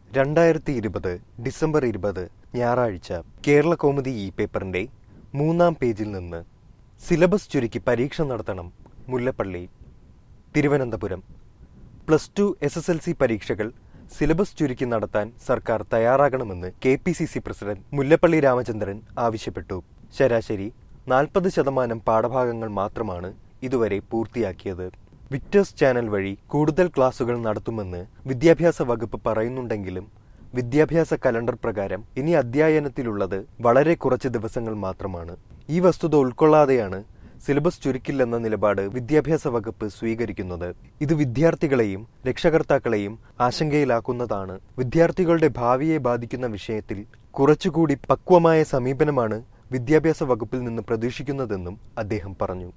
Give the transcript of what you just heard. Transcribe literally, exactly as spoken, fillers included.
രണ്ടായിരത്തി ഇരുപത് ഡിസംബർ ഇരുപത് ഞായറാഴ്ച കേരള കൗമുദി ഇ പേപ്പറിന്റെ മൂന്നാം പേജിൽ നിന്ന് സിലബസ് ചുരുക്കി പരീക്ഷ നടത്തണം Mullappally. Thiruvananthapuram. Plus two S S L C പരീക്ഷകൾ സിലബസ് ചുരുക്കി നടത്താൻ സർക്കാർ തയ്യാറാകണമെന്ന് K P C C president Mullappally Ramachandran ആവശ്യപ്പെട്ടു. ശരാശരി നാൽപ്പത് ശതമാനം പാഠഭാഗങ്ങൾ മാത്രമാണ് ഇതുവരെ പൂർത്തിയാക്കിയത്. വിക്ടേഴ്സ് ചാനൽ വഴി കൂടുതൽ ക്ലാസുകൾ നടത്തുമെന്ന് വിദ്യാഭ്യാസ വകുപ്പ് പറയുന്നുണ്ടെങ്കിലും വിദ്യാഭ്യാസ കലണ്ടർ പ്രകാരം ഇനി അധ്യയനത്തിലുള്ളത് വളരെ കുറച്ച് ദിവസങ്ങൾ മാത്രമാണ്. ഈ വസ്തുത ഉൾക്കൊള്ളാതെയാണ് സിലബസ് ചുരുക്കില്ലെന്ന നിലപാട് വിദ്യാഭ്യാസ വകുപ്പ് സ്വീകരിക്കുന്നത്. ഇത് വിദ്യാർത്ഥികളെയും രക്ഷകർത്താക്കളെയും ആശങ്കയിലാക്കുന്നതാണ്. വിദ്യാർത്ഥികളുടെ ഭാവിയെ ബാധിക്കുന്ന വിഷയത്തിൽ കുറച്ചുകൂടി പക്വമായ സമീപനമാണ് വിദ്യാഭ്യാസ വകുപ്പിൽ നിന്ന് പ്രതീക്ഷിക്കുന്നതെന്നും അദ്ദേഹം പറഞ്ഞു.